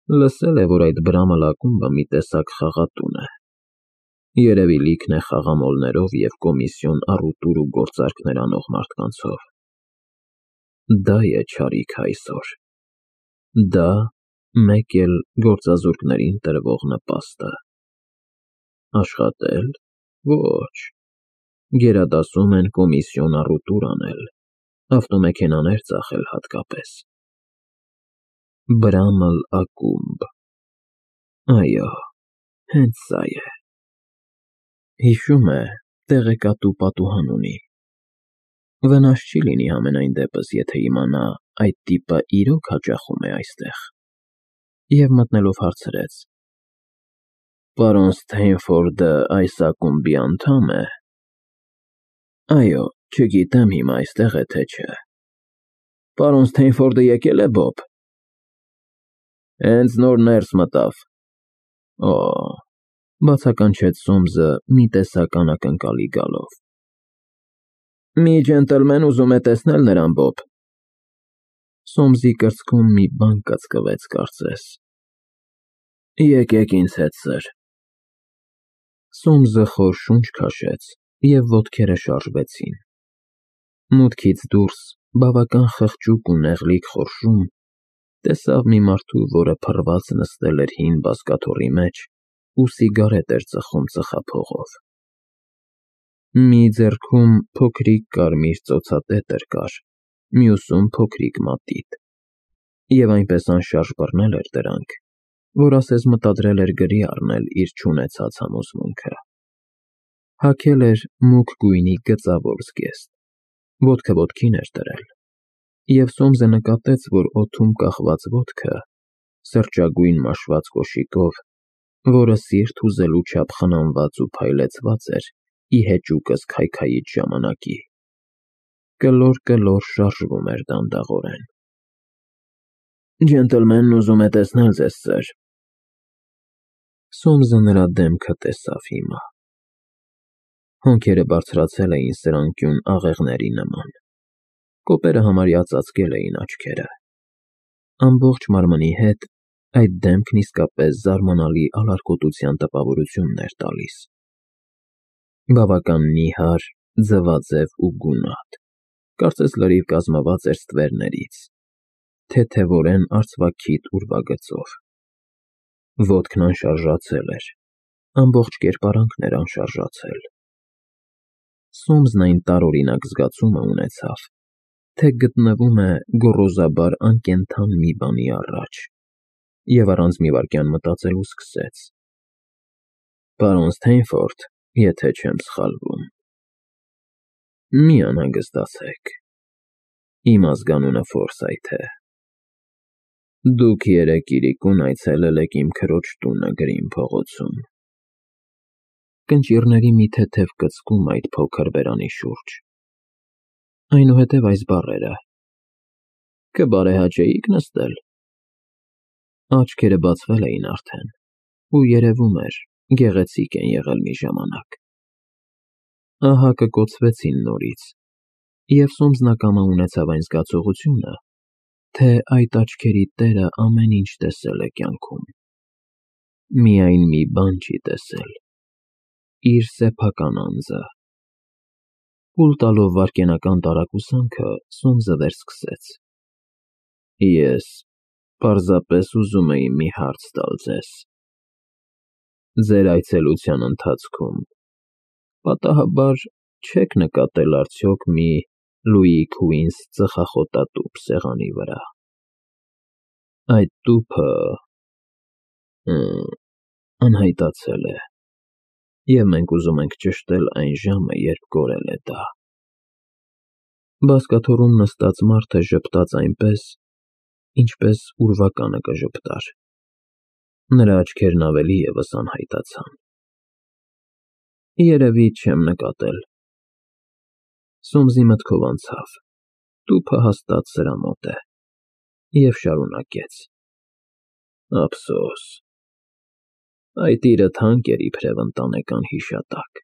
Լսել է, որ այդ Բրամալ ակումբը մի տեսակ խաղատուն է։ Երևի լիքն է խաղամոլներով և կոմիսիոն առուտուր ու գործարքներ անող մարդկանցով։ Դա է չարիք այսօր։ Դա մեկ էլ գործազուրկներին տրվող նպաստը։ Աշխատել։ Ոչ։ Գերադասում են կոմիսիոն առուտուր անել, ավտոմեքենաներ ծախել հատկապես։ Բրամալ ակումբ։ Այո, հենց սա է։ Հիշում է, տեղեկատու պատուհան ունի։ Վնաս չի լինի համենայն դեպս, եթե իմանա այդ տիպը իրոք հաճախում է այստեղ։ Եվ մտնելով հարցրեց. Պարոն Սթեյնֆորդը այս ակումբի անդամ է։ Այո, չգիտեմ հիմա այստեղ է թե չէ։ Պարոն Սթեյնֆորդը եկել է, Բոբ։ Հենց նոր ներս մտավ։ Օ, բացականչեց Սոմսը մի տեսակ անակնկալի գալով։ Մի ջենտլմեն ուզում է տեսնել նրան, Բոբ։ Սոմսի կրծքում մի բան կծկվեց, կարծես։ Եկեք ինձ հետ, սըր։ Սոմսը խոր շունչ քաշեց, և ոտքերը շարժվեցին։ Մուտքից դուրս, բավական խղճուկ ու նեղլիկ խորշում, տեսավ մի մարդու, որը փռված նստել էր հին բազկաթոռի մեջ ու սիգարետ էր ծխում ծխափողով։ Մի ձեռքում փոքրիկ կարմիր ծոցատետր կար, մյուսում փոքրիկ մատիտ, և այնպես անշարժ բռնել էր դրանք, որ ասես մտադրել էր գրի առնել իր չունեցած համոզմունքը։ Հագել էր մուգ գույնի գծավոր զգեստ, ոտքը ոտքին էր դրել, և Սոմսը նկատեց, որ օդում կախված ոտքը, սրճագույն մաշված կոշիկով, որը սիրտ ուզելու չափ խնամված ու փայլեցված էր ի հեճուկս քայքայիչ ժամանակի, կլոր շարժվում էր դանդաղորեն։ Ջենտլմենն ուզում է տեսնել ձեզ, սըր։ Սոմսը նրա դեմքը տեսավ հիմա։ Հոնքերը բարձրացել էին սրանկյուն աղեղների նման, կոպերը համարյա ծածկել էին աչքերը։ Ամբողջ մարմնի հետ այդ դեմքն իսկապես զարմանալի ալարկոտության տպավորությունն էր տալիս։ Բավական նիհար, ձվաձև ու գունատ, կարծես լրիվ կազմված էր ստվերներից, թեթևորեն արծվաքիթ ուրվագծով։ Ոտքն անշարժացել էր, ամբողջ կերպարանքն էր անշարժացել։ Սոմսն այն տարօրինակ զգացումը ունեցավ, թե գտնվում է գոռոզաբար անկենդան մի բանի առաջ, և առանց մի վայրկյան մտածելու սկսեց. Պարոն Սթեյնֆորդ, եթե չեմ սխալվում։ Մի անհանգստացեք, իմ ազգանունը Ֆորսայթ է։ Դուք երեկ իրիկուն այցելել եք իմ քրոջ տունը Գրին փողոցում։ Կնճիռների մի թեթև կծկում այդ փոքր բերանի շուրջ։ Այնուհետև այս բառերը. Կբարեհաճեի՞ք նստել։ Աչքերը բացվել էին արդեն, ու երևում էր, գեղեցիկ են եղել մի ժամանակ։ Ահա կկոցվեցին նորից, և Սոմսն ակամա ունեցավ այն զգացողությունը, թե այդ աչքերի տերը ամեն ինչ տեսել է կյանքում։ Միայն մի բան չի տեսել՝ իր սեփական անձը։ Փուլ տալով վայրկենական տարակուսանքը, Սոմսը վերսկսեց. Ես պարզապես ուզում էի մի հարց տալ ձեզ։ Ձեր այցելության ընթացքում պատահաբար չեք նկատել արդյոք մի Լուի Քվինս ծխախոտատուփ սեղանի վրա։ Այդ տուփը անհայտացել է, և մենք ուզում ենք ճշտել այն ժամը, երբ կորել է դա։ Բազկաթոռում նստած մարդը ժպտաց այնպես, ինչպես ուրվականը կժպտար։ Նրա աչքերն ավելի ևս անհայտացան։ Երևի չեմ նկատել։ Սոմսի մտքով անցավ. տուփը հաստատ սրա մոտ է, և շարունակեց. Ափսոս, այդ իրը թանկ էր իբրև ընտանեկան հիշատակ։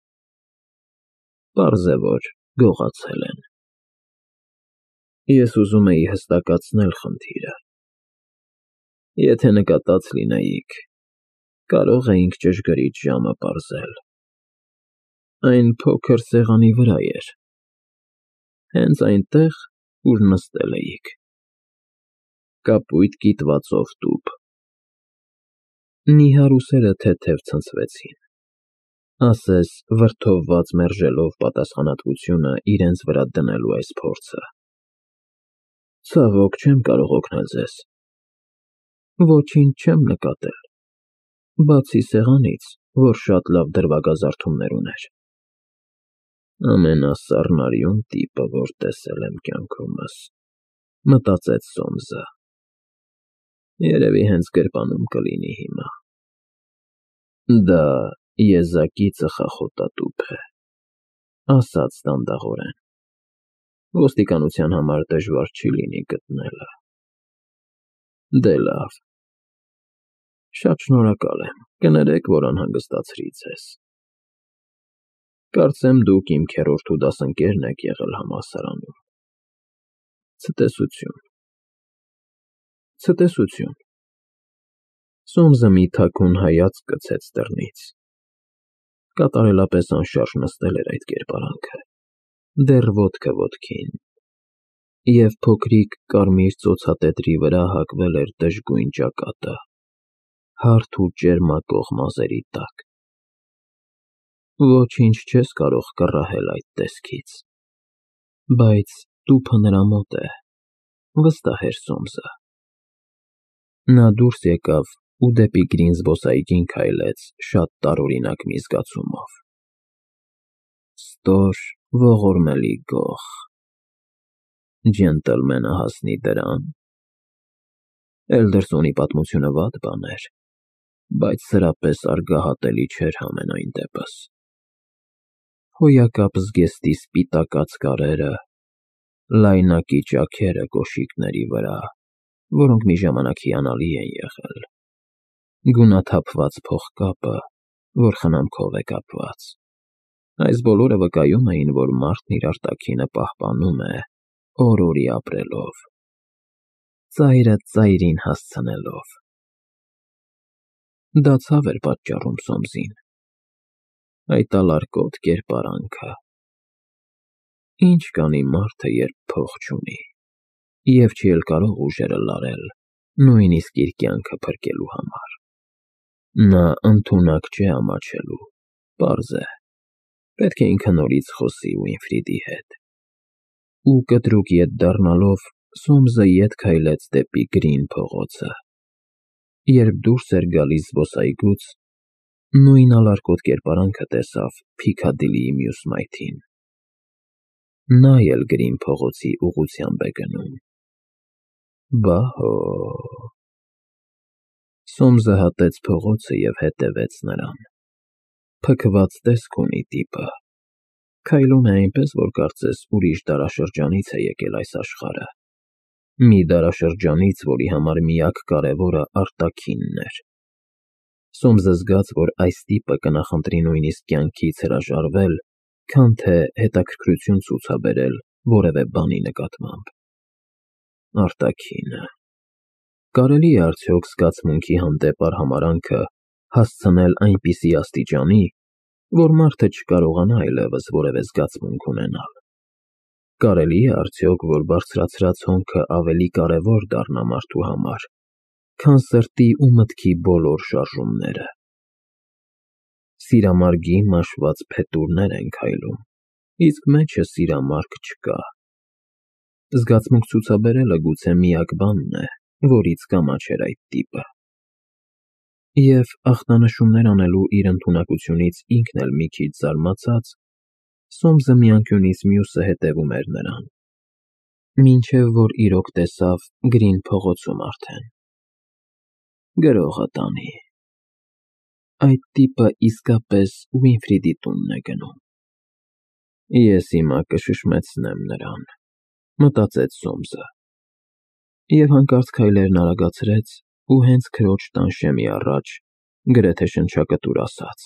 Պարզ է, որ գողացել են։ Ես ուզում էի հստակացնել խնդիրը։ Եթե նկատած լինեիք, կարող էինք ճշգրիտ ժամը պարզել։ Այն փոքր սեղանի վրա էր, հենց այնտեղ, ուր նստել էիք։ Կապույտ կիտվածով տուփ։ Նիհար ուսերը թեթև ցնցվեցին, ասես վրդովված մերժելով պատասխանատվությունը իրենց վրա դնելու այս փորձը։ Ցավոք, չեմ կարող օգնել ձեզ։ Ոչինչ չեմ նկատել, բացի սեղանից, որ շատ լավ դրվագազարդումներ ուներ։ Ամենասառնարյուն տիպը, որ տեսել եմ կյանքումս, մտածեց Սոմսը։ Երևի հենց գրպանում կլինի հիմա։ Դա եզակի ծխախոտատուփ է, ասաց դանդաղորեն։ Ոստիկանության համար դժվար չի լինի գտնելը։ Դե լավ։ Շատ շնորհակալ եմ, կներեք, որ անհանգստացրի ձեզ։ Կարծեմ դուք իմ քերորդու դասընկերն եք եղել համալսարանում։ Ցտեսություն։ Ցտեսություն։ Սոմսը մի թաքուն հայացք գցեց դռնից։ Կատարելապես անշարժ նստել էր այդ կերպարանքը, դեռ ոտքը ոտքին, և փոքրիկ կարմիր ծոցատետրի վրա հագվել էր դժգույն ճակատը, հարթ ու ճերմակող մազերի տակ։ Ոչինչ չես կարող կռահել այդ տեսքից։ Բայց տուփը նրա մոտ է, վստահ էր Սոմսը։ Նա դուրս եկավ ու դեպի Գրին զբոսայգին քայլեց շատ տարօրինակ մի զգացումով։ Ստոր, ողորմելի գող։ Ջենտլմենը հասնի դրան։ Էլդերսոնի պատմությունը վատ բան էր, բայց սրապես արգահատելի չէր համենայն դեպս։ Հոյակապ զգեստի սպիտակած կարերը, լայնակի ճաքերը կոշիկների վրա, որոնք մի ժամանակ հիանալի են եղել, գունաթափված փողկապը, որ խնամքով է կապված։ Այս բոլորը վկայում էին, որ մարդն իր արտաքինը պահպանում է օր-օրի ապրելով, ծայրը ծայրին հասցնելով։ Դա ցավ էր պատճառում Սոմսին, այդ ալարկոտ կերպարանքը։ Ինչ կանի մարդը, երբ փող չունի, և չի էլ կարող ուժերը լարել, նույնիսկ իր կյանքը փրկելու համար։ Նա ընդունակ չէ ամաչելու, պարզ է։ Պետք է ինքը նորից խոսի Ուինֆրիդի հետ։ Ու կտրուկ ետ դառնալով, Սոմսը ետ քայլեց դեպի Գրին փողոցը։ Երբ դուրս էր գալիս զբոսայգուց, նույն ալարկոտ կերպարանքը տեսավ Փիքադիլիի մյուս մայթին։ Նա էլ Գրին փողոցի ուղղությամբ է գնում։ Բա հո։ Սոմսը հատեց փողոցը և հետևեց նրան։ Փքված տեսք ունի տիպը։ Քայլում է այնպես, որ կարծես ուրիշ դարաշրջանից է եկել այս աշխարհը։ Մի դարաշրջանից, որի համար միակ կարևորը արտաքինն էր։ Սոմսը զգաց, որ այս տիպը կնախընտրի նույնիսկ կյանքից հրաժարվել, քան թե հետաքրքրություն ցուցաբերել որևէ բանի նկատմամբ։ Արտաքինը։ Կարելի է արդյոք զգացմունքի հանդեպ արհամարհանքը հասցնել այնպիսի աստիճանի, որ մարդը չկարողանա այլևս որևէ զգացմունք ունենալ։ Կարելի է արդյոք, որ բարձրացրած հոնքը ավելի կարևոր դառնա մարդու համար, քան սրտի ու մտքի բոլոր շարժումները։ Սիրամարգի մաշված փետուրներ են քայլում, իսկ մեջը սիրամարգ չկա։ Զգացմունք ցուցաբերելը գուցե միակ բանն է, որից կամաչեր այդ տիպը։ Եվ ախտանշումներ անելու իր ընդունակությունից ինքն էլ մի քիչ զարմացած, Սոմսը մի անկյունից մյուսը հետևում էր նրան, մինչև որ իրոք տեսավ Գրին փողոցում արդեն։ Գրողը տանի։ Այդ տիպը իսկապես Ուինֆրիդի տունն է գնում։ Ես հիմա կշշմեցնեմ նրան, մտածեց Սոմսը, և հանկարծ քայլերն արագացրեց ու հենց քրոջ տան շեմի առաջ գրեթե շնչակտուր ասաց.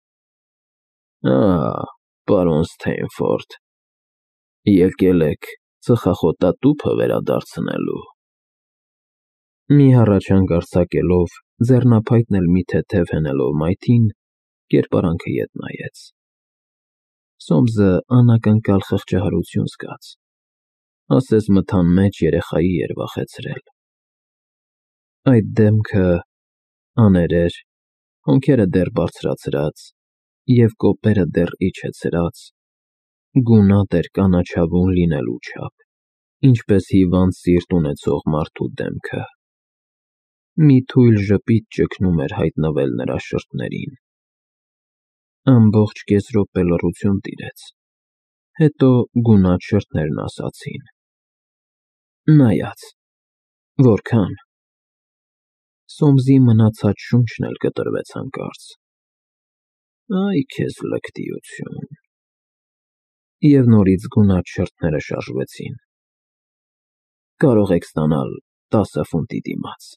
Պարոն Սթեյնֆորդ, եկել եք ծխախոտատուփը վերադարձնելու։ Մի հառաչանք արձակելով, ձեռնափայտն էլ մի թեթև հենելով մայթին, կերպարանքը ետ նայեց։ Սոմսը անակնկալ խղճահարություն զգաց, ասես մթան մեջ երեխայի էր վախեցրել։ Այդ դեմքը աներեր, հոնքերը դեռ բարձրացրած և կոպերը դեռ իջեցրած, գունատ էր կանաչավուն լինելու չափ, ինչպես հիվանդ սիրտ ունեցող մարդու դեմքը։ Մի թույլ ժպիտ ճգնում էր հայտնվել նրա շրթներին։ Ամբողջ կես րոպե լռություն տիրեց, հետո գունատ շրթներն ասացին. Նայած, որքան… Սոմսի մնացած շունչն էլ կտրվեց հանկարծ։ Այ քեզ լկտիություն… Եվ նորից գունատ շրթները շարժվեցին։ Կարող եք ստանալ 10 ֆունտի դիմաց։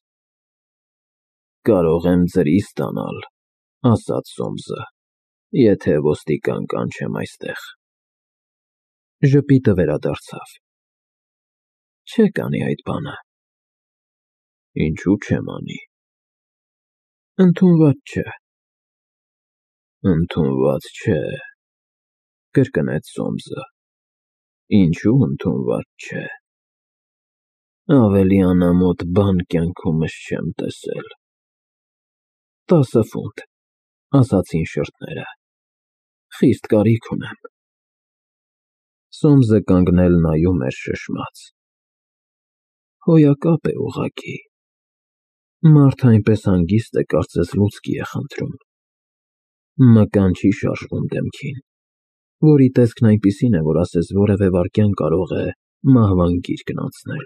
Կարող եմ ձրի ստանալ, ասաց Սոմսը, եթե ոստիկան կանչեմ այստեղ։ Ժպիտը վերադարձավ։ Չեք անի այդ բանը։ Ինչու չեմ անի։ Ընդունված չէ։ Ընդունված չէ, կրկնեց Սոմսը։ Ինչու ընդունված չէ։ Ավելի անամոթ բան կյանքումս չեմ տեսել։ 10 ֆունտ, ասացին շրթները։ Խիստ կարիք ունեմ։ Սոմսը կանգնել նայում էր շշմած։ Հոյակապ է ուղղակի։ Մարդ այնպես հանգիստ է, կարծես լուցկի է խնդրում։ Մկան չի շարժվում դեմքին, որի տեսքն այնպիսին է, որ ասես որևէ վայրկյան կարող է մահվան գիրկն անցնել։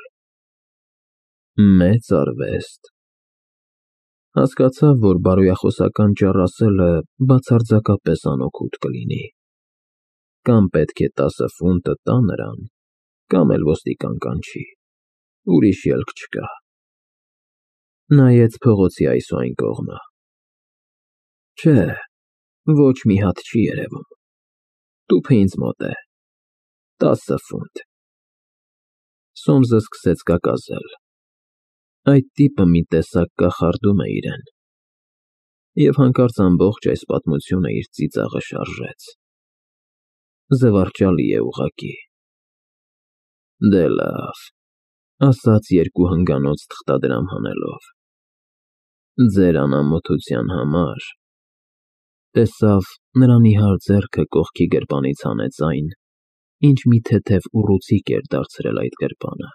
Մեծ արվեստ։ Հասկացավ, որ բարոյախոսական ճառ ասելը բացարձակապես անօգուտ կլինի։ Կամ պետք է 10 ֆունտը տա նրան, կամ էլ ոստիկան կանչի։ Ուրիշ ելք չկա։ Նայեց փողոցի այս ու այն կողմը։ Չէ, ոչ մի հատ չի երևում։ Տուփը ինձ մոտ է։ 10 ֆունտ։ Սոմսը սկսեց կակազել։ Այդ տիպը մի տեսակ կախարդում է իրեն։ Եվ հանկարծ ամբողջ այս պատմությունը իր ծիծաղը շարժեց։ Զվարճալի է ուղղակի։ Դե լավ, ասաց երկու հնգանոց թղթադրամ հանելով։ Ձեր անամոթության համար… Տեսավ, նրա նիհար ձեռքը կողքի գրպանից հանեց այն, ինչ մի թեթև ուռուցիկ էր դարձրել այդ գրպանը։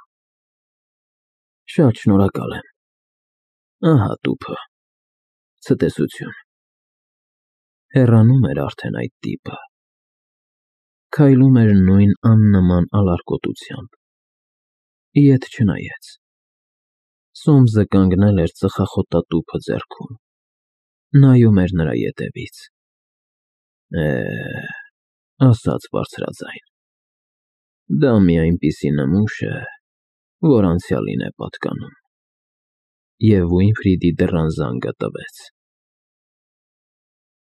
Շատ շնորհակալ եմ։ Ահա տուփը։ Ցտեսություն։ Հեռանում էր արդեն այդ տիպը։ Քայլում էր նույն աննման ալարկոտությամբ։ Ետ չնայեց։ Սոմսը կանգնել էր ծխախոտատուփը ձեռքում։ Նայում էր նրա ետևից։ Ասաց բարձրաձայն։ Դա մի այնպիսի նմուշ է, որ անցյալին է պատկանում։ Եվ Ուինֆրիդի դռան զանգը տվեց։